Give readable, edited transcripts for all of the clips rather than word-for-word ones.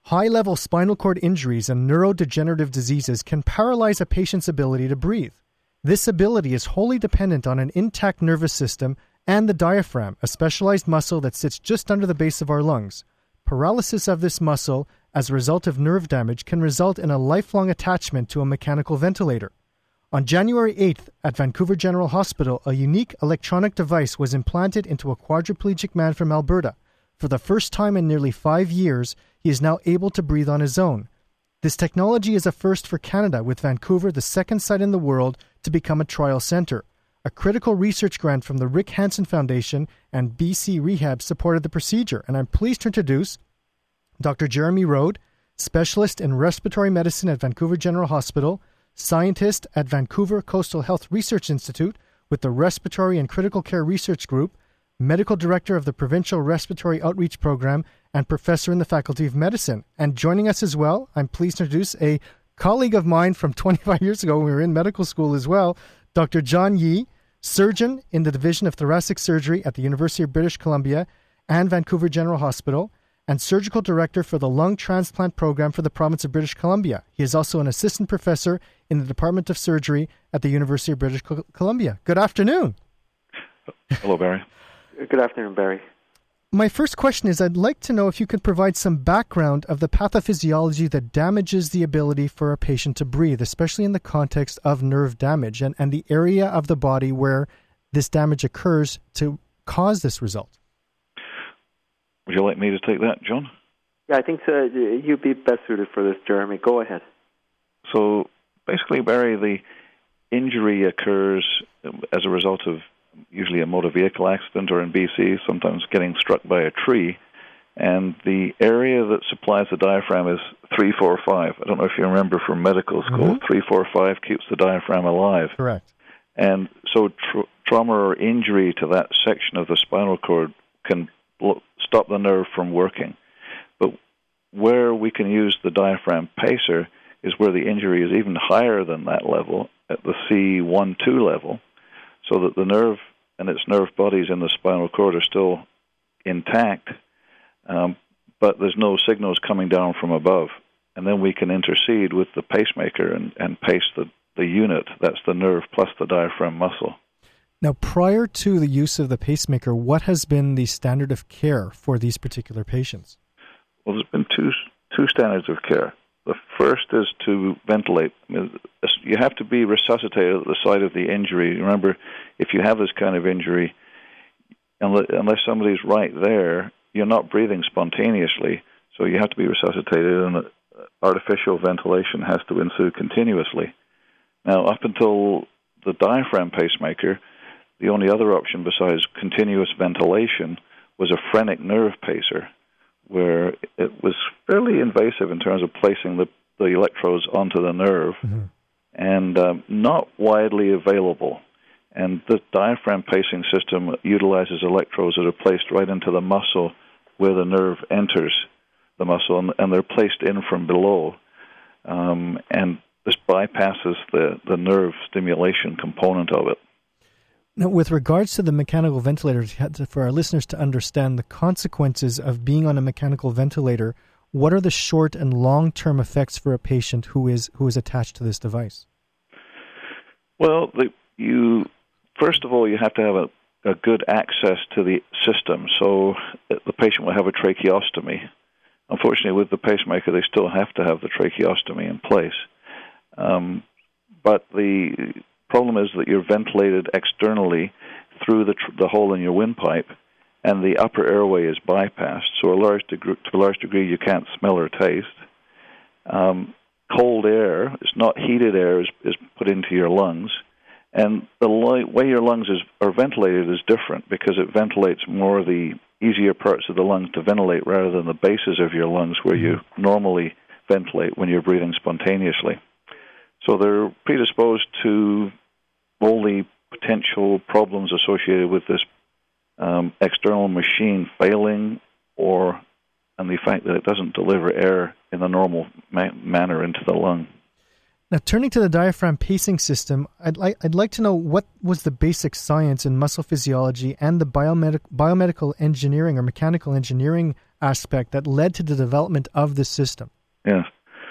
High-level spinal cord injuries and neurodegenerative diseases can paralyze a patient's ability to breathe. This ability is wholly dependent on an intact nervous system and the diaphragm, a specialized muscle that sits just under the base of our lungs. Paralysis of this muscle as a result of nerve damage can result in a lifelong attachment to a mechanical ventilator. On January 8th, at Vancouver General Hospital, a unique electronic device was implanted into a quadriplegic man from Alberta. For the first time in nearly 5 years, he is now able to breathe on his own. This technology is a first for Canada, with Vancouver the second site in the world to become a trial centre. A critical research grant from the Rick Hansen Foundation and BC Rehab supported the procedure, and I'm pleased to introduce Dr. Jeremy Rode, specialist in respiratory medicine at Vancouver General Hospital, scientist at Vancouver Coastal Health Research Institute with the Respiratory and Critical Care Research Group, medical director of the Provincial Respiratory Outreach Program, and professor in the Faculty of Medicine. And joining us as well, I'm pleased to introduce a colleague of mine from 25 years ago when we were in medical school as well, Dr. John Yee, surgeon in the Division of Thoracic Surgery at the University of British Columbia and Vancouver General Hospital, and surgical director for the lung transplant program for the province of British Columbia. He is also an assistant professor in the Department of Surgery at the University of British Columbia. Good afternoon. Hello, Barry. Good afternoon, Barry. My first question is, I'd like to know if you could provide some background of the pathophysiology that damages the ability for a patient to breathe, especially in the context of nerve damage and the area of the body where this damage occurs to cause this result. Would you like me to take that, John? Yeah, I think so. You'd be best suited for this, Jeremy. Go ahead. So basically, Barry, the injury occurs as a result of usually a motor vehicle accident, or in BC, sometimes getting struck by a tree. And the area that supplies the diaphragm is 3-4-5. I don't know if you remember from medical school, 3-4-5 keeps the diaphragm alive. Correct. And so trauma or injury to that section of the spinal cord can stop the nerve from working. But where we can use the diaphragm pacer is where the injury is even higher than that level, at the C1-2 level, so that the nerve and its nerve bodies in the spinal cord are still intact, but there's no signals coming down from above. And then we can intercede with the pacemaker and pace the unit. That's the nerve plus the diaphragm muscle. Now, prior to the use of the pacemaker, what has been the standard of care for these particular patients? Well, there's been two standards of care. The first is to ventilate. You have to be resuscitated at the site of the injury. Remember, if you have this kind of injury, unless somebody's right there, you're not breathing spontaneously, so you have to be resuscitated, and artificial ventilation has to ensue continuously. Now, up until the diaphragm pacemaker, the only other option besides continuous ventilation was a phrenic nerve pacer, where it was fairly invasive in terms of placing the electrodes onto the nerve, and not widely available. And the diaphragm pacing system utilizes electrodes that are placed right into the muscle where the nerve enters the muscle, and they're placed in from below. And this bypasses the nerve stimulation component of it. Now, with regards to the mechanical ventilator, for our listeners to understand the consequences of being on a mechanical ventilator, what are the short and long-term effects for a patient who is attached to this device? Well, first of all, you have to have a good access to the system. So the patient will have a tracheostomy. Unfortunately, with the pacemaker, they still have to have the tracheostomy in place. But the problem is that you're ventilated externally through the hole in your windpipe, and the upper airway is bypassed. So to a large degree, you can't smell or taste. Cold air, it's not heated air, is put into your lungs. And the way your lungs are ventilated is different, because it ventilates more of the easier parts of the lungs to ventilate rather than the bases of your lungs where you normally ventilate when you're breathing spontaneously. So they're predisposed to all the potential problems associated with this external machine failing, and the fact that it doesn't deliver air in the normal manner into the lung. Now, turning to the diaphragm pacing system, I'd like to know what was the basic science in muscle physiology and the biomedical engineering or mechanical engineering aspect that led to the development of this system? Yes.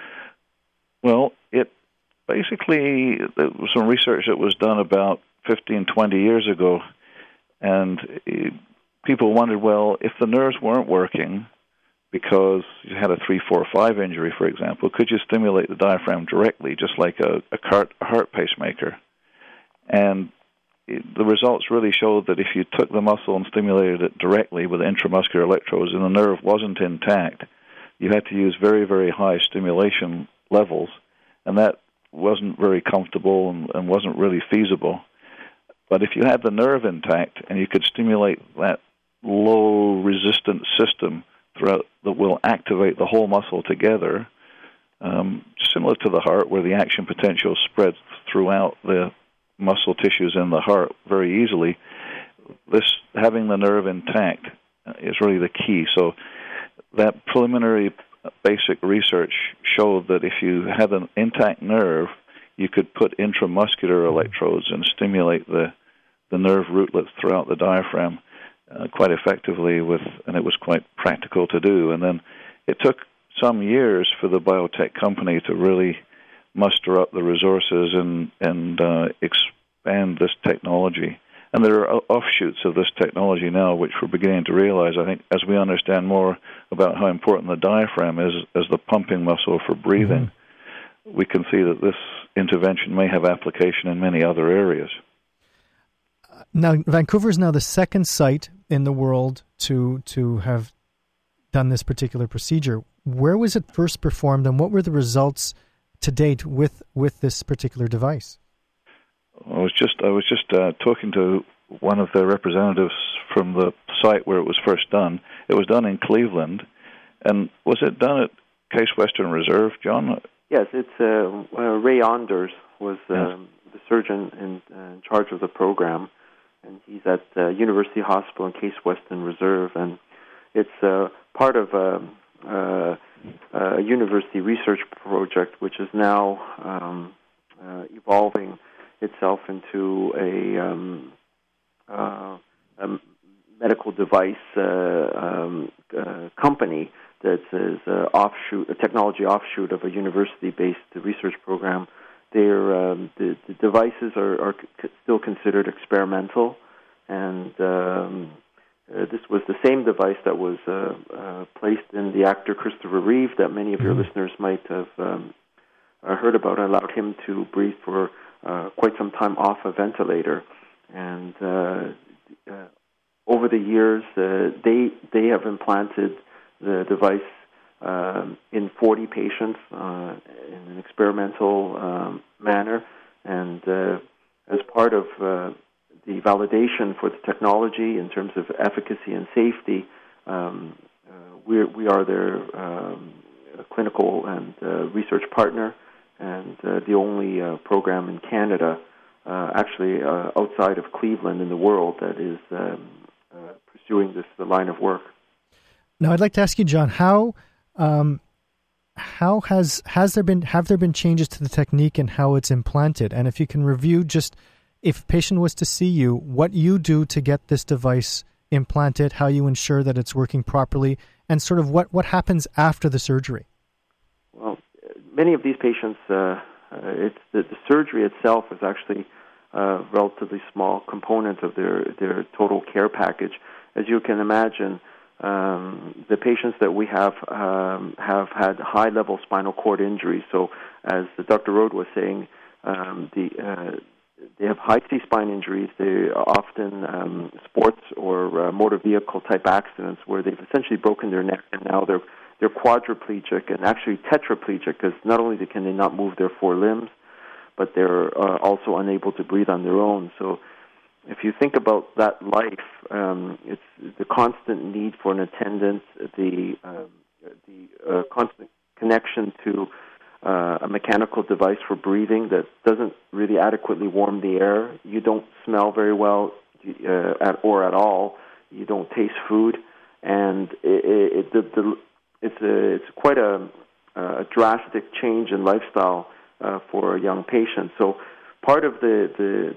Well, there was some research that was done about 15, 20 years ago, and people wondered, well, if the nerves weren't working because you had a 3, 4, 5 injury, for example, could you stimulate the diaphragm directly, just like a heart pacemaker? And the results really showed that if you took the muscle and stimulated it directly with intramuscular electrodes and the nerve wasn't intact, you had to use very, very high stimulation levels, and that wasn't very comfortable and wasn't really feasible. But if you had the nerve intact and you could stimulate that low-resistance system throughout that will activate the whole muscle together, similar to the heart where the action potential spreads throughout the muscle tissues in the heart very easily, having the nerve intact is really the key. So that preliminary basic research showed that if you had an intact nerve, you could put intramuscular electrodes and stimulate the nerve rootlets throughout the diaphragm quite effectively, and it was quite practical to do. And then it took some years for the biotech company to really muster up the resources and expand this technology. And there are offshoots of this technology now, which we're beginning to realize, I think, as we understand more about how important the diaphragm is as the pumping muscle for breathing, we can see that this intervention may have application in many other areas. Now, Vancouver is now the second site in the world to have done this particular procedure. Where was it first performed, and what were the results to date with this particular device? I was just talking to one of the representatives from the site where it was first done. It was done in Cleveland, and was it done at Case Western Reserve, John? Yes, it's Ray Onders was the surgeon in charge of the program, and he's at University Hospital in Case Western Reserve, and it's part of a university research project which is now evolving itself into a medical device company that is a technology offshoot of a university-based research program. The devices are still considered experimental, and this was the same device that was placed in the actor Christopher Reeve that many of your listeners might have heard about. Allowed him to breathe for quite some time off a ventilator, and over the years they have implanted the device in 40 patients in an experimental manner, and as part of the validation for the technology in terms of efficacy and safety, we are their clinical and research partner, and the only program in Canada, actually outside of Cleveland in the world, that is pursuing the line of work. Now, I'd like to ask you, John, have there been changes to the technique and how it's implanted? And if you can review, just if a patient was to see you, what you do to get this device implanted, how you ensure that it's working properly, and sort of what happens after the surgery. Well, many of these patients, it's the surgery itself is actually a relatively small component of their total care package. As you can imagine, the patients that we have had high-level spinal cord injuries. So, as Dr. Rode was saying, they have high C-spine injuries. They are often sports or motor vehicle type accidents where they've essentially broken their neck, and now they're quadriplegic and actually tetraplegic, because not only can they not move their four limbs, but they're also unable to breathe on their own. So if you think about that life, it's the constant need for an attendant, the constant connection to a mechanical device for breathing that doesn't really adequately warm the air. You don't smell very well or at all. You don't taste food, and it's quite a drastic change in lifestyle for a young patient. So part of the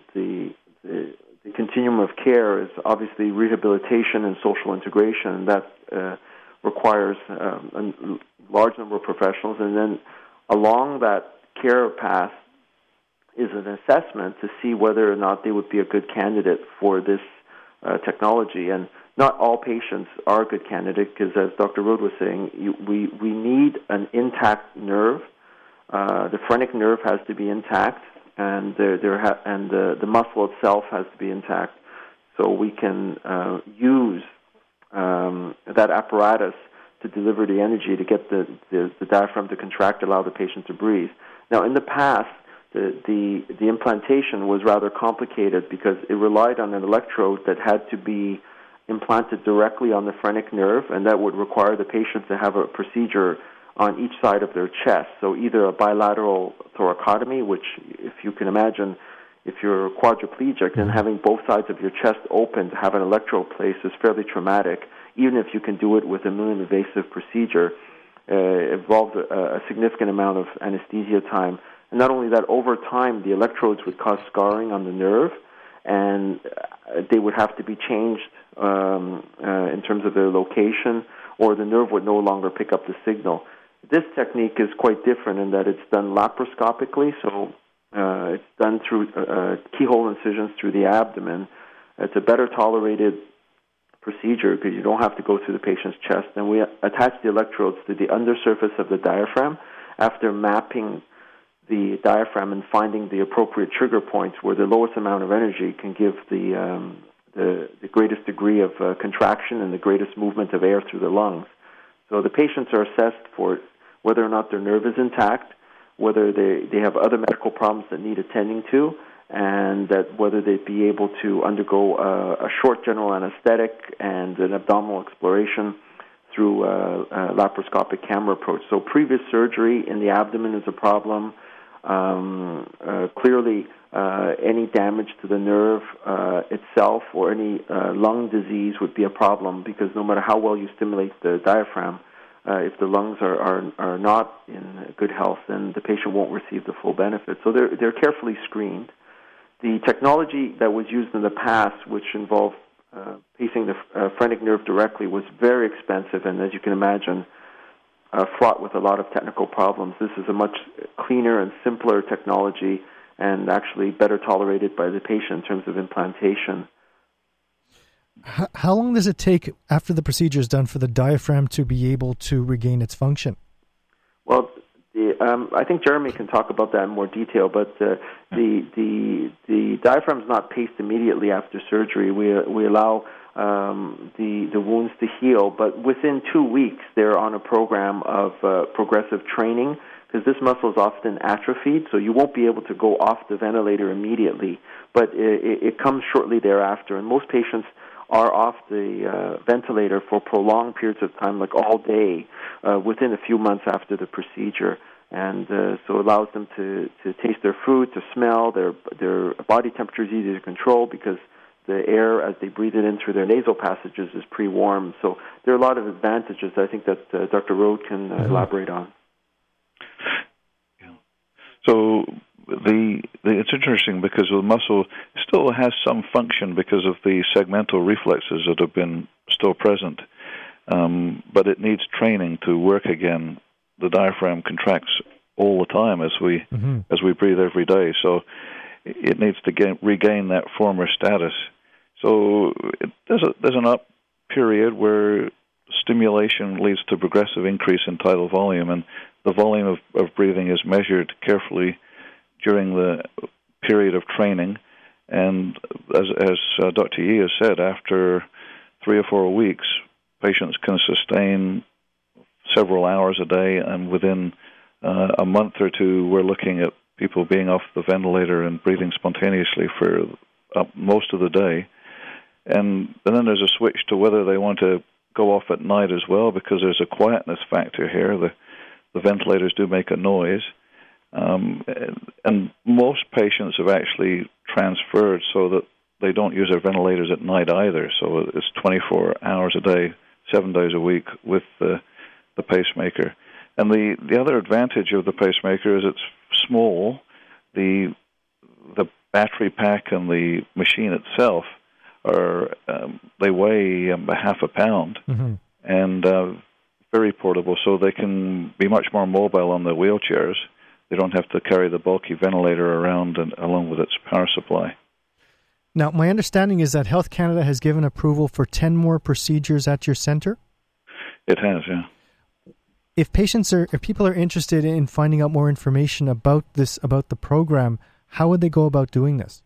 continuum of care is obviously rehabilitation and social integration, and that requires a large number of professionals, and then along that care path is an assessment to see whether or not they would be a good candidate for this technology. And not all patients are a good candidate because, as Dr. Rode was saying, we need an intact nerve. The phrenic nerve has to be intact, and the muscle itself has to be intact, so we can use that apparatus to deliver the energy to get the diaphragm to contract, allow the patient to breathe. Now, in the past, the implantation was rather complicated because it relied on an electrode that had to be implanted directly on the phrenic nerve, and that would require the patient to have a procedure on each side of their chest. So either a bilateral thoracotomy, which, if you can imagine, if you're quadriplegic, then having both sides of your chest open to have an electrode placed is fairly traumatic, even if you can do it with a minimally invasive procedure. It involves a significant amount of anesthesia time. And not only that, over time, the electrodes would cause scarring on the nerve, and they would have to be changed in terms of their location, or the nerve would no longer pick up the signal. This technique is quite different in that it's done laparoscopically, so it's done through keyhole incisions through the abdomen. It's a better tolerated procedure because you don't have to go through the patient's chest. And we attach the electrodes to the undersurface of the diaphragm after mapping the diaphragm and finding the appropriate trigger points where the lowest amount of energy can give the greatest degree of contraction and the greatest movement of air through the lungs. So the patients are assessed for whether or not their nerve is intact, whether they have other medical problems that need attending to, and that whether they'd be able to undergo a short general anesthetic and an abdominal exploration through a laparoscopic camera approach. So previous surgery in the abdomen is a problem. Clearly, any damage to the nerve itself or any lung disease would be a problem because no matter how well you stimulate the diaphragm, if the lungs are not in good health, then the patient won't receive the full benefit. So they're carefully screened. The technology that was used in the past, which involved pacing the phrenic nerve directly, was very expensive and, as you can imagine, fraught with a lot of technical problems. This is a much cleaner and simpler technology and actually better tolerated by the patient in terms of implantation. How long does it take after the procedure is done for the diaphragm to be able to regain its function? Well, I think Jeremy can talk about that in more detail, but the diaphragm is not paced immediately after surgery. We allow the wounds to heal, but within 2 weeks they're on a program of progressive training because this muscle is often atrophied, so you won't be able to go off the ventilator immediately, but it comes shortly thereafter, and most patients are off the ventilator for prolonged periods of time, like all day, within a few months after the procedure. And so it allows them to taste their food, to smell. Their body temperature is easy to control because the air, as they breathe it in through their nasal passages, is pre-warmed. So there are a lot of advantages I think that Dr. Rode can elaborate on. Yeah. So it's interesting because the muscle still has some function because of the segmental reflexes that have been still present, but it needs training to work again. The diaphragm contracts all the time as we breathe every day, so it needs to regain that former status. So there's an up period where stimulation leads to progressive increase in tidal volume, and the volume of breathing is measured carefully during the period of training. And as Dr. Yee has said, after 3 or 4 weeks, patients can sustain several hours a day, and within a month or two, we're looking at people being off the ventilator and breathing spontaneously for most of the day. And then there's a switch to whether they want to go off at night as well, because there's a quietness factor here. The ventilators do make a noise. And most patients have actually transferred so that they don't use their ventilators at night either. So it's 24 hours a day, 7 days a week with the pacemaker. And the other advantage of the pacemaker is it's small. The battery pack and the machine itself they weigh half a pound, and very portable, so they can be much more mobile on the wheelchairs. They don't have to carry the bulky ventilator around and along with its power supply. Now, my understanding is that Health Canada has given approval for 10 more procedures at your center? It has, yeah. If people are interested in finding out more information about the program, how would they go about doing this?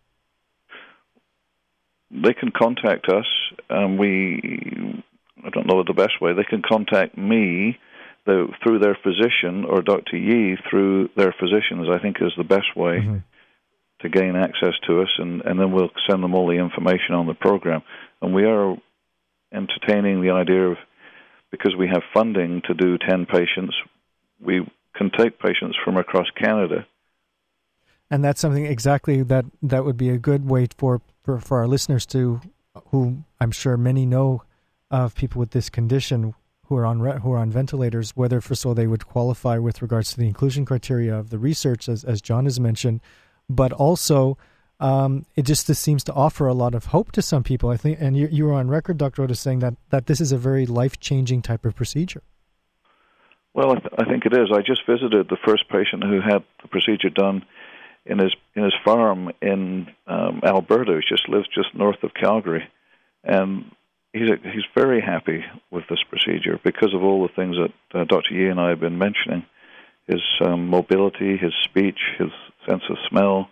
They can contact us. I don't know the best way. They can contact me through their physician, or Dr. Yee through their physicians, I think is the best way to gain access to us, and then we'll send them all the information on the program. And we are entertaining the idea of, because we have funding to do 10 patients, we can take patients from across Canada. And that's something exactly that would be a good way for our listeners who I'm sure many know of people with this condition who are on ventilators, whether so they would qualify with regards to the inclusion criteria of the research, as John has mentioned, but also this seems to offer a lot of hope to some people. I think, and you were on record, Dr. Otis, saying that this is a very life-changing type of procedure. Well, I think it is. I just visited the first patient who had the procedure done in his farm in Alberta. He lives just north of Calgary, and he's very happy with this procedure because of all the things that Dr. Yee and I have been mentioning: his mobility, his speech, his sense of smell,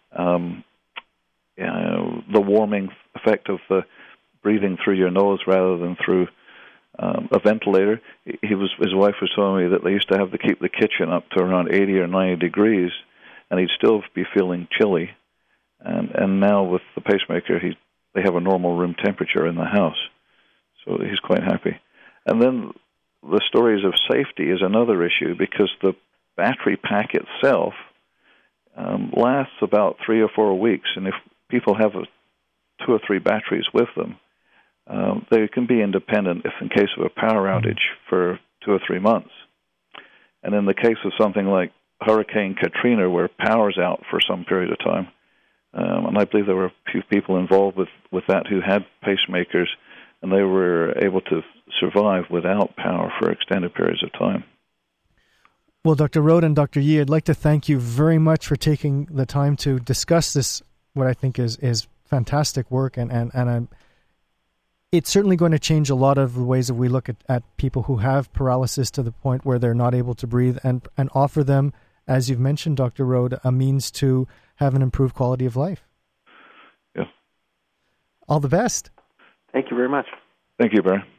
the warming effect of the breathing through your nose rather than through a ventilator. His wife was telling me that they used to have to keep the kitchen up to around 80 or 90 degrees, and he'd still be feeling chilly. And now with the pacemaker, they have a normal room temperature in the house, so he's quite happy. And then the stories of safety is another issue, because the battery pack itself lasts about 3 or 4 weeks, and if people have 2 or 3 batteries with them, they can be independent if in case of a power outage for 2 or 3 months. And in the case of something like Hurricane Katrina, where power's out for some period of time, and I believe there were a few people involved with that who had pacemakers, and they were able to survive without power for extended periods of time. Well, Dr. Rode and Dr. Yee, I'd like to thank you very much for taking the time to discuss this, what I think is fantastic work, and it's certainly going to change a lot of the ways that we look at people who have paralysis to the point where they're not able to breathe, and offer them, as you've mentioned, Dr. Rode, a means to have an improved quality of life. Yeah. All the best. Thank you very much. Thank you, Barry.